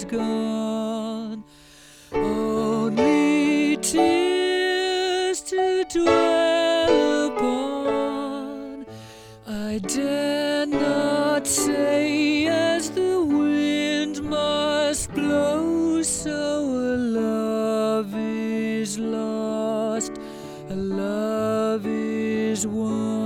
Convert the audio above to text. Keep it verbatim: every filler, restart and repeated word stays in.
gone. Only tears to dwell upon. I dare not say as the wind must blow, so a love is lost, a love is won.